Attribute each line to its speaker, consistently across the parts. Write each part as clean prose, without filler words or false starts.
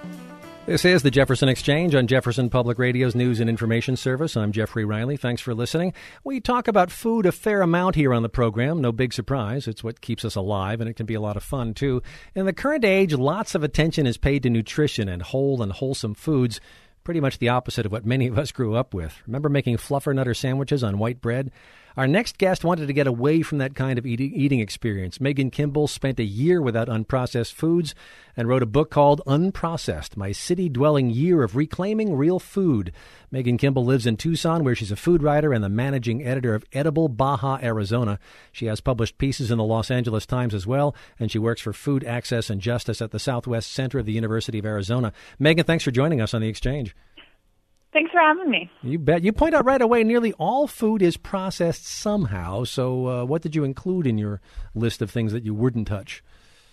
Speaker 1: This is the Jefferson Exchange on Jefferson Public Radio's News and Information Service. I'm Jeffrey Riley. Thanks for listening. We talk about food a fair amount here on the program. No big surprise. It's what keeps us alive, and it can be a lot of fun, too. In the current age, lots of attention is paid to nutrition and whole and wholesome foods, pretty much the opposite of what many of us grew up with. Remember making fluffernutter sandwiches on white bread? Our next guest wanted to get away from that kind of eating experience. Megan Kimball spent a year without unprocessed foods and wrote a book called Unprocessed, My City-Dwelling Year of Reclaiming Real Food. Megan Kimball lives in Tucson, where she's a food writer and the managing editor of Edible Baja, Arizona. She has published pieces in the Los Angeles Times as well, and she works for Food Access and Justice at the Southwest Center of the University of Arizona. Megan, thanks for joining us on The Exchange.
Speaker 2: Thanks for having me.
Speaker 1: You bet. You point out right away nearly all food is processed somehow. So what did you include in your list of things that you wouldn't touch?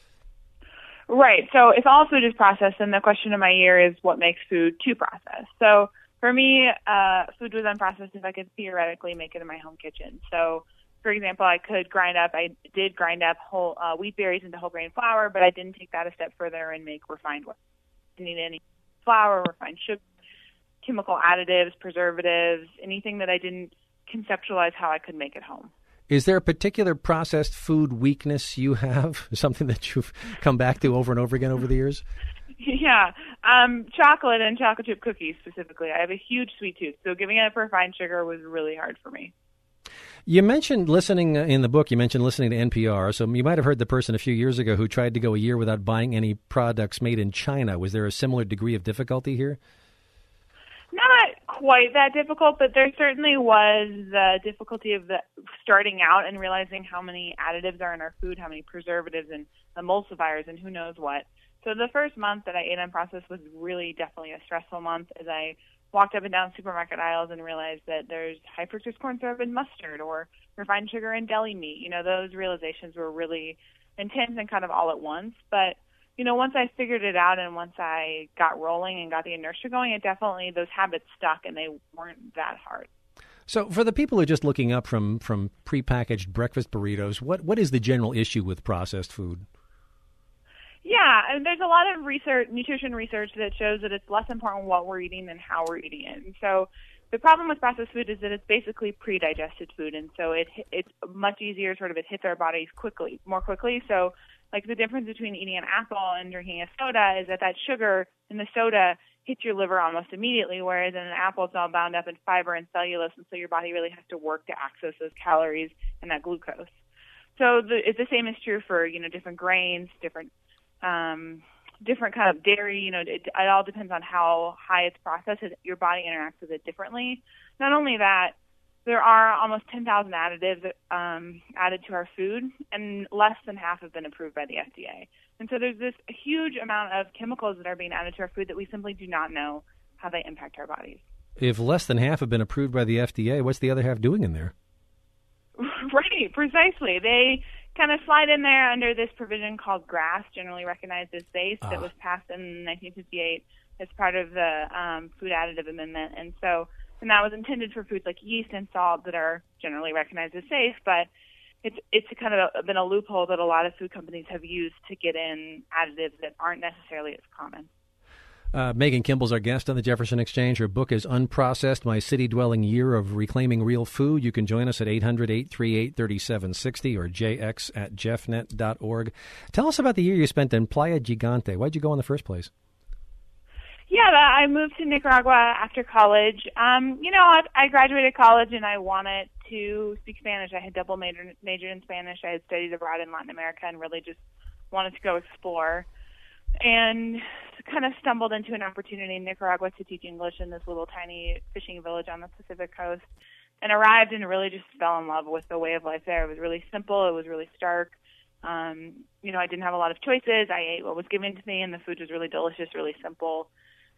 Speaker 2: Right. So if all food is processed, then the question of my year is what makes food too processed. So for me, food was unprocessed if I could theoretically make it in my home kitchen. So, for example, I did grind up whole wheat berries into whole grain flour, but I didn't take that a step further and make refined ones. I didn't need any flour, refined sugar, chemical additives, preservatives, anything that I didn't conceptualize how I could make at home.
Speaker 1: Is there a particular processed food weakness you have, something that you've come back to over and over again over the years?
Speaker 2: Yeah, chocolate and chocolate chip cookies specifically. I have a huge sweet tooth, so giving up refined sugar was really hard for me.
Speaker 1: You mentioned listening in the book, you mentioned listening to NPR, so you might have heard the person a few years ago who tried to go a year without buying any products made in China. Was there a similar degree of difficulty here?
Speaker 2: Not quite that difficult, but there certainly was the difficulty of starting out and realizing how many additives are in our food, how many preservatives and emulsifiers and who knows what. So the first month that I ate unprocessed was really definitely a stressful month as I walked up and down supermarket aisles and realized that there's high fructose corn syrup in mustard or refined sugar in deli meat. You know, those realizations were really intense and kind of all at once, but you know, once I figured it out and once I got rolling and got the inertia going, those habits stuck and they weren't that hard.
Speaker 1: So for the people who are just looking up from prepackaged breakfast burritos, what is the general issue with processed food?
Speaker 2: Yeah, and there's a lot of nutrition research that shows that it's less important what we're eating than how we're eating it. And so the problem with processed food is that it's basically pre-digested food, and so it's much easier, it hits our bodies more quickly. So like the difference between eating an apple and drinking a soda is that sugar in the soda hits your liver almost immediately, whereas in an apple it's all bound up in fiber and cellulose, and so your body really has to work to access those calories and that glucose. So the same is true for, you know, different grains, different kind of dairy. You know, it all depends on how high it's processed. Your body interacts with it differently. Not only that, there are almost 10,000 additives added to our food, and less than half have been approved by the FDA. And so there's this huge amount of chemicals that are being added to our food that we simply do not know how they impact our bodies.
Speaker 1: If less than half have been approved by the FDA, what's the other half doing in there?
Speaker 2: Right, precisely. They kind of slide in there under this provision called GRAS, generally recognized as safe, that was passed in 1958 as part of the Food Additive Amendment. And that was intended for foods like yeast and salt that are generally recognized as safe, but it's kind of been a loophole that a lot of food companies have used to get in additives that aren't necessarily as common.
Speaker 1: Megan Kimball's our guest on the Jefferson Exchange. Her book is Unprocessed, My City-Dwelling Year of Reclaiming Real Food. You can join us at 800-838-3760 or jx@jeffnet.org. Tell us about the year you spent in Playa Gigante. Why'd you go in the first place?
Speaker 2: Yeah, I moved to Nicaragua after college. I graduated college and I wanted to speak Spanish. I had double majored in Spanish. I had studied abroad in Latin America and really just wanted to go explore. And kind of stumbled into an opportunity in Nicaragua to teach English in this little tiny fishing village on the Pacific coast, and arrived and really just fell in love with the way of life there. It was really simple. It was really stark. I didn't have a lot of choices. I ate what was given to me, and the food was really delicious, really simple.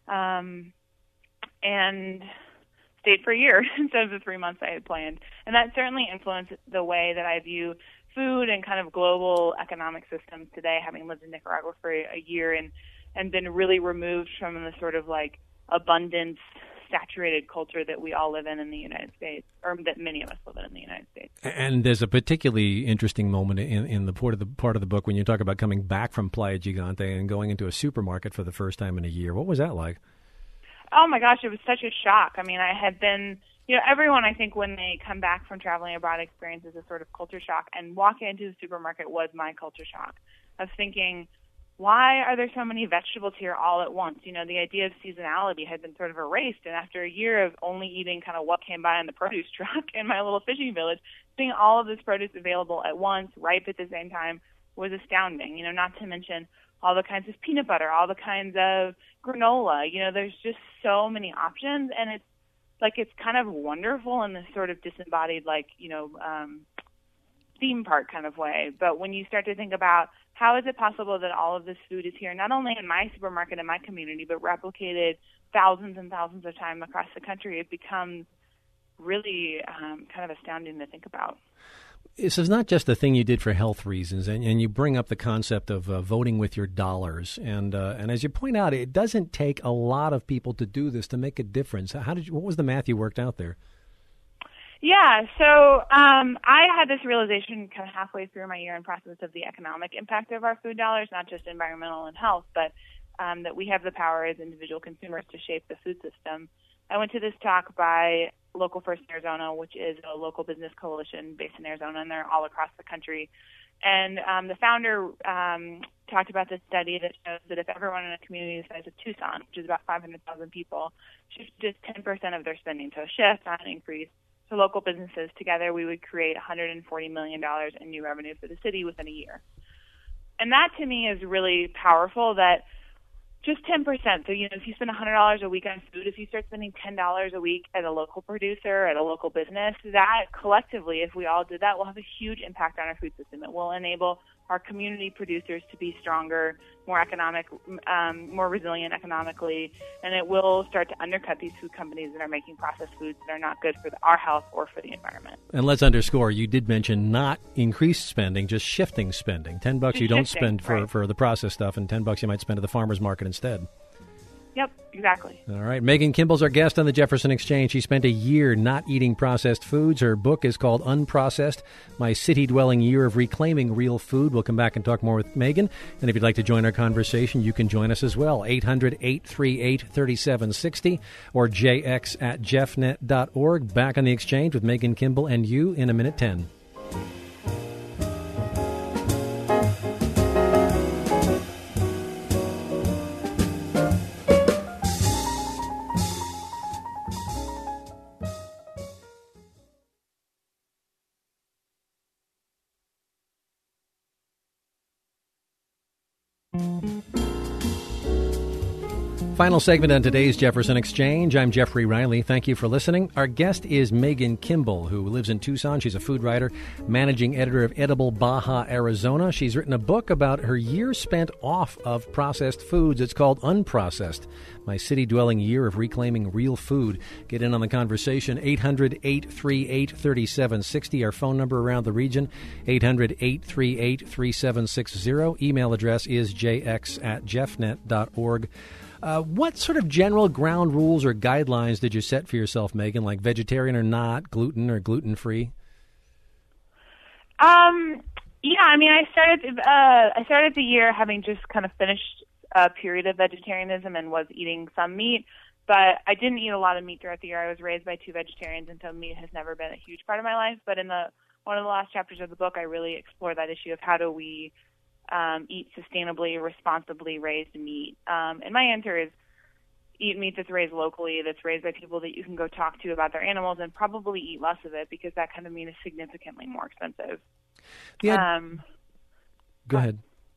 Speaker 2: And stayed for a year instead of the 3 months I had planned. And that certainly influenced the way that I view food and kind of global economic systems today, having lived in Nicaragua for a year and been really removed from the sort of like abundance saturated culture that we all live in the United States, or that many of us live in the United States.
Speaker 1: And there's a particularly interesting moment in the part of the book when you talk about coming back from Playa Gigante and going into a supermarket for the first time in a year. What was that like?
Speaker 2: Oh my gosh, it was such a shock. I mean, I had been, everyone, I think, when they come back from traveling abroad, experiences a sort of culture shock, and walking into the supermarket was my culture shock of thinking, why are there so many vegetables here all at once? The idea of seasonality had been sort of erased, and after a year of only eating kind of what came by in the produce truck in my little fishing village, seeing all of this produce available at once, ripe at the same time, was astounding. Not to mention all the kinds of peanut butter, all the kinds of granola. There's just so many options, and it's kind of wonderful in this sort of disembodied, theme park kind of way. But when you start to think about how is it possible that all of this food is here, not only in my supermarket in my community, but replicated thousands and thousands of times across the country, it becomes really kind of astounding to think about.
Speaker 1: This is not just a thing you did for health reasons, and you bring up the concept of voting with your dollars. And as you point out, it doesn't take a lot of people to do this to make a difference. What was the math you worked out there?
Speaker 2: Yeah, so I had this realization kind of halfway through my year-end process of the economic impact of our food dollars, not just environmental and health, but that we have the power as individual consumers to shape the food system. I went to this talk by Local First Arizona, which is a local business coalition based in Arizona, and they're all across the country. And the founder talked about this study that shows that if everyone in a community the size of Tucson, which is about 500,000 people, shifted just 10% of their spending to a shift, not an increase, to local businesses, together we would create $140 million in new revenue for the city within a year. And that to me is really powerful, that just 10%. So, if you spend $100 a week on food, if you start spending $10 a week at a local producer, at a local business, that collectively, if we all did that, will have a huge impact on our food system. It will enable our community producers to be stronger, more economic, more resilient economically, and it will start to undercut these food companies that are making processed foods that are not good for our health or for the environment.
Speaker 1: And let's underscore, you did mention not increased spending, just shifting spending. $10 you don't spend for the processed stuff, and $10 you might spend at the farmer's market instead.
Speaker 2: Yep, exactly.
Speaker 1: All right. Megan Kimball's our guest on the Jefferson Exchange. She spent a year not eating processed foods. Her book is called Unprocessed, My City-Dwelling Year of Reclaiming Real Food. We'll come back and talk more with Megan. And if you'd like to join our conversation, you can join us as well. 800-838-3760 or jx@jeffnet.org. Back on the Exchange with Megan Kimball and you in a minute 10. Final segment on today's Jefferson Exchange. I'm Jeffrey Riley. Thank you for listening. Our guest is Megan Kimball, who lives in Tucson. She's a food writer, managing editor of Edible Baja, Arizona. She's written a book about her year spent off of processed foods. It's called Unprocessed, My City-Dwelling Year of Reclaiming Real Food. Get in on the conversation, 800-838-3760, our phone number around the region, 800-838-3760. Email address is jx@jeffnet.org. What sort of general ground rules or guidelines did you set for yourself, Megan, like vegetarian or not, gluten or gluten-free?
Speaker 2: Yeah, I mean, I started the year having just kind of finished a period of vegetarianism and was eating some meat, but I didn't eat a lot of meat throughout the year. I was raised by two vegetarians, and so meat has never been a huge part of my life. But in one of the last chapters of the book, I really explore that issue of how do we eat sustainably, responsibly raised meat. And my answer is eat meat that's raised locally, that's raised by people that you can go talk to about their animals, and probably eat less of it because that kind of meat is significantly more expensive.
Speaker 1: Yeah. Go ahead.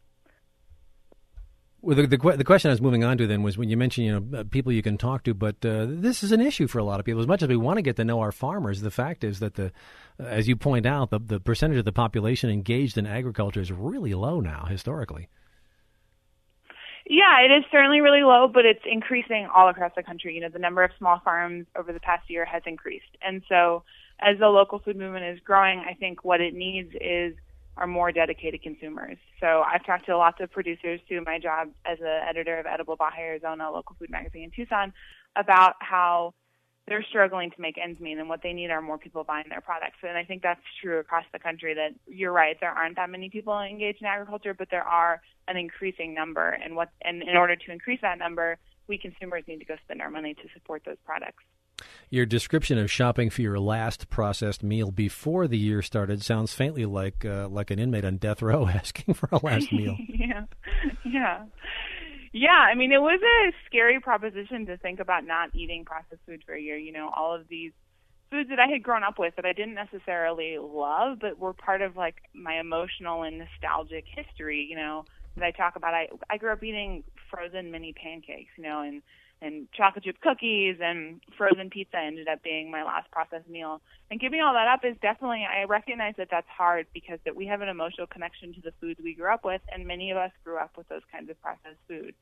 Speaker 1: Well, the question I was moving on to then was when you mentioned, people you can talk to, but this is an issue for a lot of people. As much as we want to get to know our farmers, the fact is that as you point out, the percentage of the population engaged in agriculture is really low now, historically.
Speaker 2: Yeah, it is certainly really low, but it's increasing all across the country. The number of small farms over the past year has increased. And so as the local food movement is growing, I think what it needs are more dedicated consumers. So I've talked to lots of producers through my job as an editor of Edible Baja, Arizona, a local food magazine in Tucson, about how they're struggling to make ends meet, and what they need are more people buying their products. And I think that's true across the country, that you're right, there aren't that many people engaged in agriculture, but there are an increasing number. And in order to increase that number, we consumers need to go spend our money to support those products.
Speaker 1: Your description of shopping for your last processed meal before the year started sounds faintly like an inmate on death row asking for a last meal.
Speaker 2: Yeah, I mean, it was a scary proposition to think about not eating processed food for a year. You know, all of these foods that I had grown up with that I didn't necessarily love, but were part of, like, my emotional and nostalgic history, you know, that I talk about. I grew up eating frozen mini pancakes, you know, and chocolate chip cookies, and frozen pizza ended up being my last processed meal. And giving all that up is definitely, I recognize that that's hard because that we have an emotional connection to the foods we grew up with, and many of us grew up with those kinds of processed foods.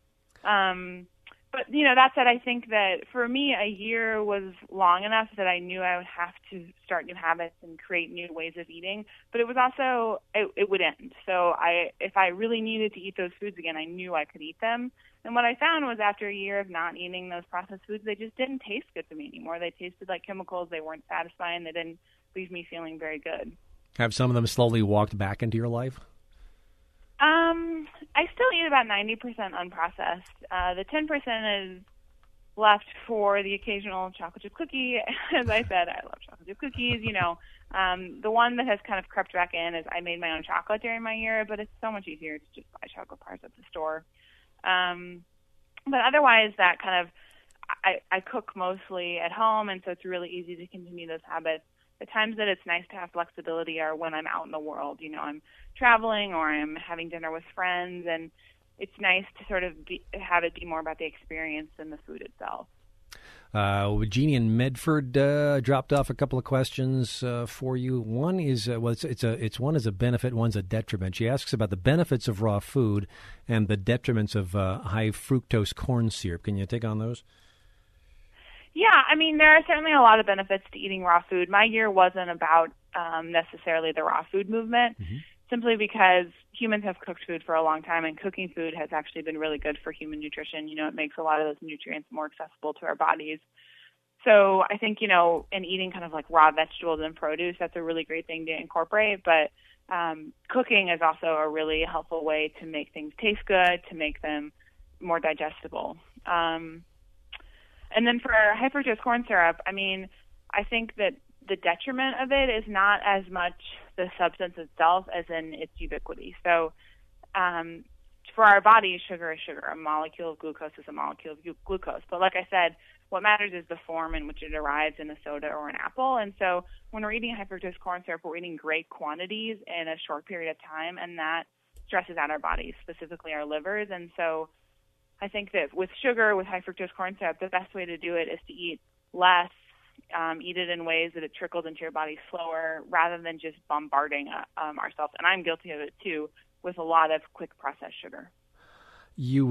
Speaker 2: But, you know, that said, I think that for me, a year was long enough that I knew I would have to start new habits and create new ways of eating. But it was also, it would end. So if I really needed to eat those foods again, I knew I could eat them. And what I found was after a year of not eating those processed foods, they just didn't taste good to me anymore. They tasted like chemicals. They weren't satisfying. They didn't leave me feeling very good.
Speaker 1: Have some of them slowly walked back into your life?
Speaker 2: I still eat about 90% unprocessed. The 10% is left for the occasional chocolate chip cookie. As I said, I love chocolate chip cookies. You know, the one that has kind of crept back in is I made my own chocolate during my year, but it's so much easier to just buy chocolate bars at the store. But otherwise, that kind of, I cook mostly at home, and so it's really easy to continue those habits. The times that it's nice to have flexibility are when I'm out in the world. You know, I'm traveling or I'm having dinner with friends, and it's nice to sort of have it be more about the experience than the food itself.
Speaker 1: Jeannie in Medford dropped off a couple of questions for you. One is, it's one is a benefit, one's a detriment. She asks about the benefits of raw food and the detriments of high fructose corn syrup. Can you take on those?
Speaker 2: Yeah, I mean, there are certainly a lot of benefits to eating raw food. My year wasn't about necessarily the raw food movement, simply because humans have cooked food for a long time, and cooking food has actually been really good for human nutrition. You know, it makes a lot of those nutrients more accessible to our bodies. So I think, you know, in eating kind of like raw vegetables and produce, that's a really great thing to incorporate. But cooking is also a really helpful way to make things taste good, to make them more digestible. And then for high fructose corn syrup, I mean, I think that the detriment of it is not as much the substance itself as in its ubiquity. So for our bodies, sugar is sugar. A molecule of glucose is a molecule of glucose. But like I said, what matters is the form in which it arrives in a soda or an apple. And so when we're eating high fructose corn syrup, we're eating great quantities in a short period of time, and that stresses out our bodies, specifically our livers. And so I think that with sugar, with high fructose corn syrup, the best way to do it is to eat less, eat it in ways that it trickles into your body slower, rather than just bombarding ourselves. And I'm guilty of it too, with a lot of quick processed sugar. You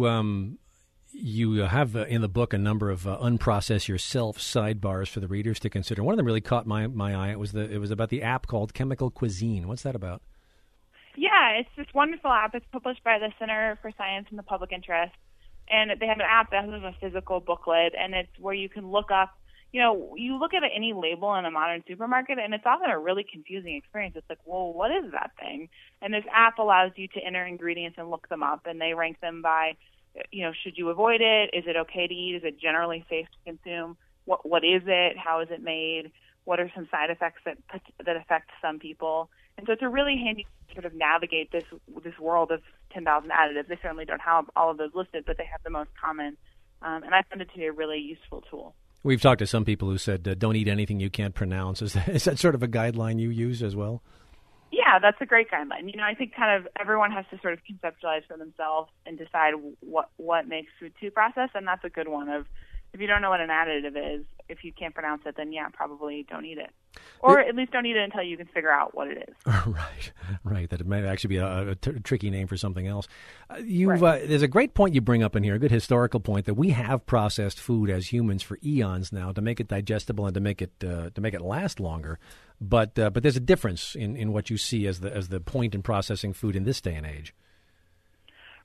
Speaker 1: have in the book a number of unprocess yourself sidebars for the readers to consider. One of them really caught my eye. It was about the app called Chemical Cuisine. What's that about?
Speaker 2: Yeah, it's this wonderful app. It's published by the Center for Science and the Public Interest. And they have an app that has a physical booklet, and it's where you can look up, you know, you look at any label in a modern supermarket, and it's often a really confusing experience. It's like, well, what is that thing? And this app allows you to enter ingredients and look them up, and they rank them by, you know, should you avoid it? Is it okay to eat? Is it generally safe to consume? What is it? How is it made? What are some side effects that affect some people? And so it's a really handy sort of navigate this world of 10,000 additives. They certainly don't have all of those listed, but they have the most common. And I found it to be a really useful tool.
Speaker 1: We've talked to some people who said, don't eat anything you can't pronounce. Is that sort of a guideline you use as well?
Speaker 2: Yeah, that's a great guideline. You know, I think kind of everyone has to sort of conceptualize for themselves and decide what makes food too processed, and that's a good one of, if you don't know what an additive is, if you can't pronounce it, then yeah, probably don't eat it. Or at least don't eat it until you can figure out what it is.
Speaker 1: Right. That it might actually be a tricky name for something else. There's a great point you bring up in here, a good historical point, that we have processed food as humans for eons now to make it digestible and to make it last longer. But there's a difference in what you see as the point in processing food in this day and age.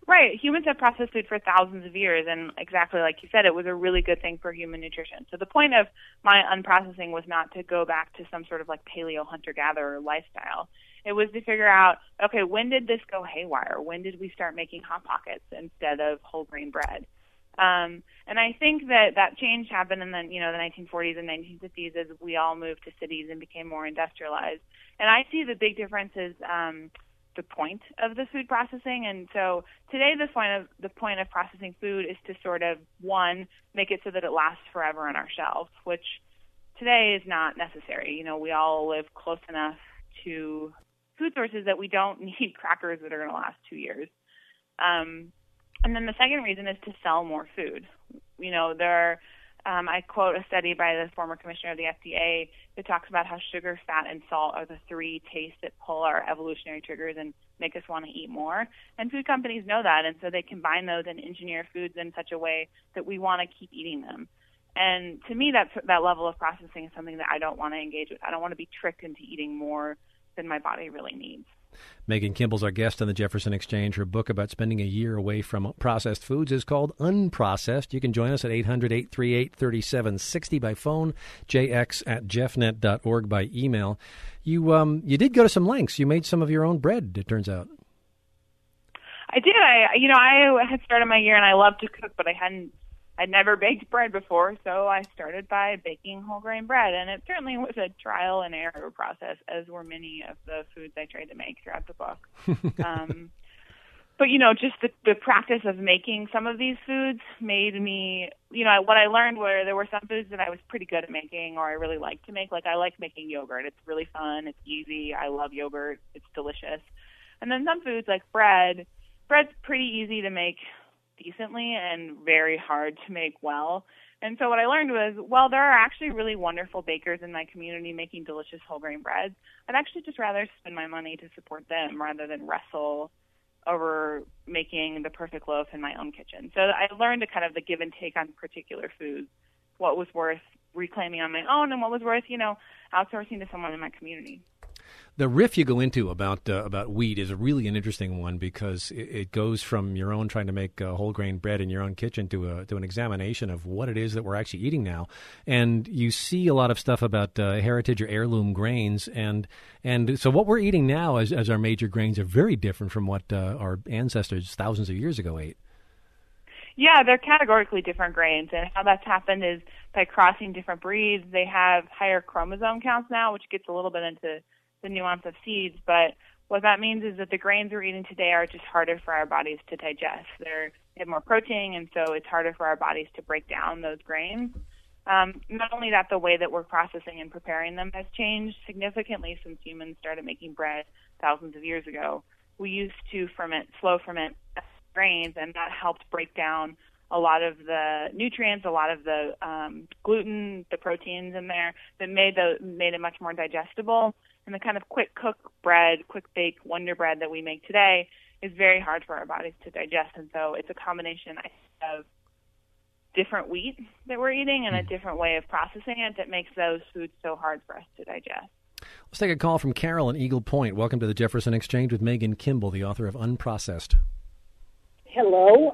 Speaker 2: Right. Humans have processed food for thousands of years, and exactly like you said, it was a really good thing for human nutrition. So the point of my unprocessing was not to go back to some sort of like paleo hunter-gatherer lifestyle. It was to figure out, okay, when did this go haywire? When did we start making Hot Pockets instead of whole grain bread? And I think that change happened in the 1940s and 1950s as we all moved to cities and became more industrialized. And I see the big differences. The point of the food processing, and so today the point of processing food is to sort of, one, make it so that it lasts forever on our shelves, which today is not necessary. You know, we all live close enough to food sources that we don't need crackers that are going to last 2 years. And then the second reason is to sell more food. You know, I quote a study by the former commissioner of the FDA that talks about how sugar, fat, and salt are the three tastes that pull our evolutionary triggers and make us want to eat more. And food companies know that, and so they combine those and engineer foods in such a way that we want to keep eating them. And to me, that level of processing is something that I don't want to engage with. I don't want to be tricked into eating more than my body really needs.
Speaker 1: Megan Kimball's our guest on the Jefferson Exchange. Her book about spending a year away from processed foods is called Unprocessed. You can join us at 800-838-3760 by phone, jx@jeffnet.org by email. You did go to some lengths. You made some of your own bread, it turns out.
Speaker 2: I did. I had started my year, and I love to cook, but I'd never baked bread before, so I started by baking whole grain bread, and it certainly was a trial and error process, as were many of the foods I tried to make throughout the book. But, just the practice of making some of these foods made me, what I learned were there were some foods that I was pretty good at making or I really liked to make. Like, I like making yogurt. It's really fun. It's easy. I love yogurt. It's delicious. And then some foods like bread's pretty easy to make decently and very hard to make well. And so what I learned was, there are actually really wonderful bakers in my community making delicious whole grain breads. I'd actually just rather spend my money to support them rather than wrestle over making the perfect loaf in my own kitchen. So I learned kind of the give and take on particular foods, what was worth reclaiming on my own and what was worth, outsourcing to someone in my community.
Speaker 1: The riff you go into about wheat is really an interesting one because it goes from your own trying to make whole grain bread in your own kitchen to an examination of what it is that we're actually eating now. And you see a lot of stuff about heritage or heirloom grains. And so what we're eating now as our major grains are very different from what our ancestors thousands of years ago ate.
Speaker 2: Yeah, they're categorically different grains, and how that's happened is by crossing different breeds. They have higher chromosome counts now, which gets a little bit into the nuance of seeds, but what that means is that the grains we're eating today are just harder for our bodies to digest. They have more protein, and so it's harder for our bodies to break down those grains. Not only that, the way that we're processing and preparing them has changed significantly since humans started making bread thousands of years ago. We used to slow ferment grains, and that helped break down a lot of the nutrients, a lot of the gluten, the proteins in there that made it much more digestible. And the kind of quick cook bread, quick bake Wonder Bread that we make today is very hard for our bodies to digest. And so it's a combination of different wheat that we're eating and a different way of processing it that makes those foods so hard for us to digest.
Speaker 1: Let's take a call from Carol in Eagle Point. Welcome to the Jefferson Exchange with Megan Kimball, the author of Unprocessed.
Speaker 3: Hello.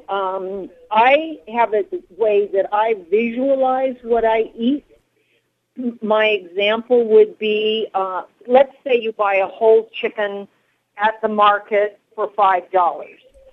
Speaker 3: I have a way that I visualize what I eat. My example would be, let's say you buy a whole chicken at the market for $5.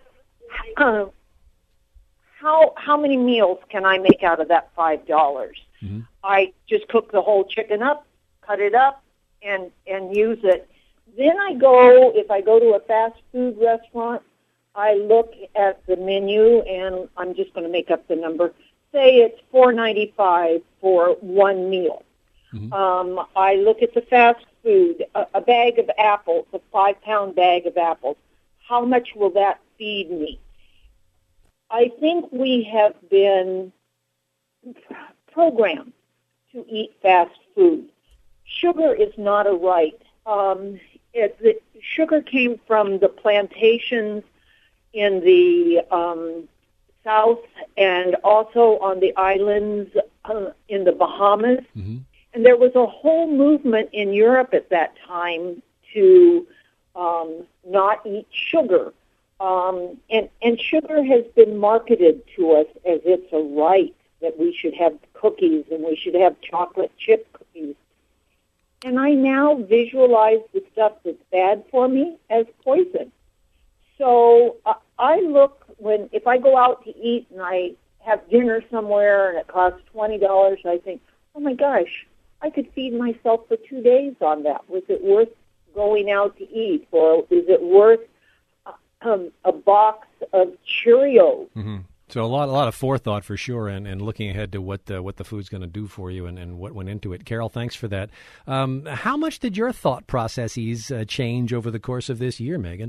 Speaker 3: How many meals can I make out of that $5? Mm-hmm. I just cook the whole chicken up, cut it up, and use it. Then if I go to a fast food restaurant, I look at the menu, and I'm just going to make up the number. Say it's $4.95 for one meal. Mm-hmm. I look at the fast food, a bag of apples, a 5-pound bag of apples. How much will that feed me? I think we have been programmed to eat fast food. Sugar is not a right. Sugar came from the plantations in the South and also on the islands in the Bahamas. Mm-hmm. And there was a whole movement in Europe at that time to not eat sugar. And sugar has been marketed to us as it's a right that we should have cookies and we should have chocolate chip cookies. And I now visualize the stuff that's bad for me as poison. So I look if I go out to eat and I have dinner somewhere and it costs $20, I think, oh my gosh, I could feed myself for 2 days on that. Was it worth going out to eat, or is it worth a box of Cheerios?
Speaker 1: Mm-hmm. So a lot of forethought for sure, and looking ahead to what the food's going to do for you and what went into it. Carol, thanks for that. How much did your thought processes change over the course of this year, Megan?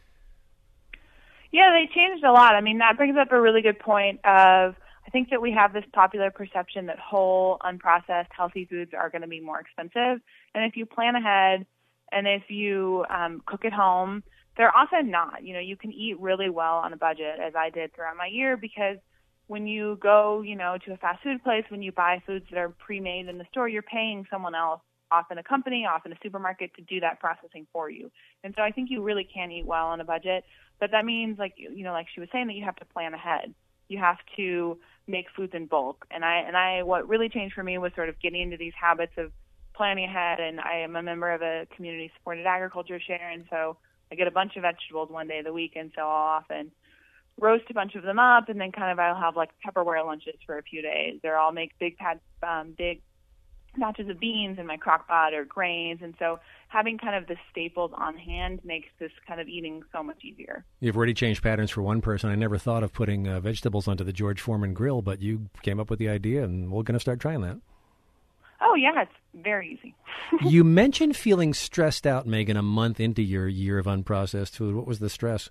Speaker 2: Yeah, they changed a lot. I mean, that brings up a really good point of, I think that we have this popular perception that whole, unprocessed, healthy foods are going to be more expensive. And if you plan ahead and if you cook at home, they're often not. You know, you can eat really well on a budget, as I did throughout my year, because when you go, to a fast food place, when you buy foods that are pre-made in the store, you're paying someone else, often a company, often a supermarket, to do that processing for you. And so I think you really can eat well on a budget. But that means, like she was saying, that you have to plan ahead. You have to make foods in bulk. And what really changed for me was sort of getting into these habits of planning ahead. And I am a member of a community-supported agriculture share, and so I get a bunch of vegetables one day of the week, and so I'll often roast a bunch of them up, and then I'll have like Tupperware lunches for a few days. Or I'll make big batches of beans in my crock pot or grains, and so having kind of the staples on hand makes this kind of eating so much easier.
Speaker 1: You've already changed patterns for one person. I never thought of putting vegetables onto the George Foreman grill, but you came up with the idea, and we're going to start trying that.
Speaker 2: Oh, yeah, it's very easy.
Speaker 1: You mentioned feeling stressed out, Megan, a month into your year of unprocessed food. What was the stress?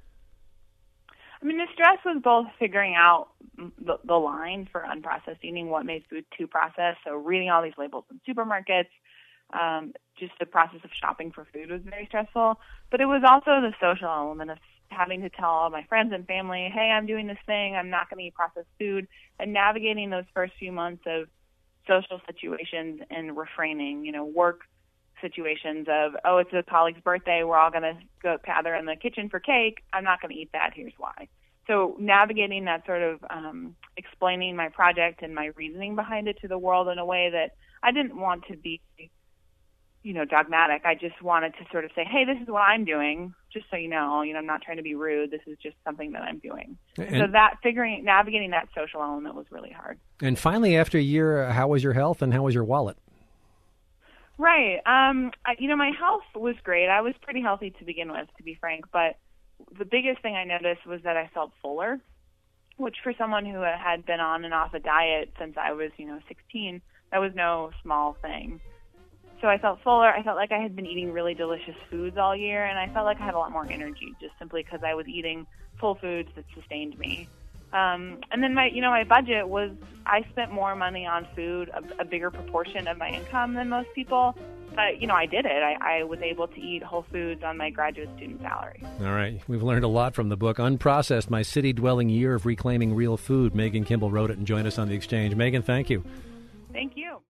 Speaker 2: I mean, the stress was both figuring out the line for unprocessed eating, what made food too processed. So reading all these labels in supermarkets, just the process of shopping for food was very stressful. But it was also the social element of having to tell all my friends and family, hey, I'm doing this thing, I'm not going to eat processed food, and navigating those first few months of social situations and refraining, work situations of, oh, it's a colleague's birthday, we're all going to go gather in the kitchen for cake, I'm not going to eat that, here's why. So navigating that sort of explaining my project and my reasoning behind it to the world in a way that I didn't want to be, dogmatic. I just wanted to sort of say, hey, this is what I'm doing, just so you know, I'm not trying to be rude. This is just something that I'm doing. So that navigating that social element was really hard. And
Speaker 1: finally, after a year, how was your health and how was your wallet?
Speaker 2: Right. My health was great. I was pretty healthy to begin with, to be frank, but the biggest thing I noticed was that I felt fuller, which for someone who had been on and off a diet since I was, 16, that was no small thing. So I felt fuller. I felt like I had been eating really delicious foods all year, and I felt like I had a lot more energy just simply because I was eating full foods that sustained me. And then my budget was, I spent more money on food, a bigger proportion of my income than most people. But, I did it. I was able to eat whole foods on my graduate student salary.
Speaker 1: All right. We've learned a lot from the book, Unprocessed, My City-Dwelling Year of Reclaiming Real Food. Megan Kimball wrote it and joined us on The Exchange. Megan, thank you.
Speaker 2: Thank you.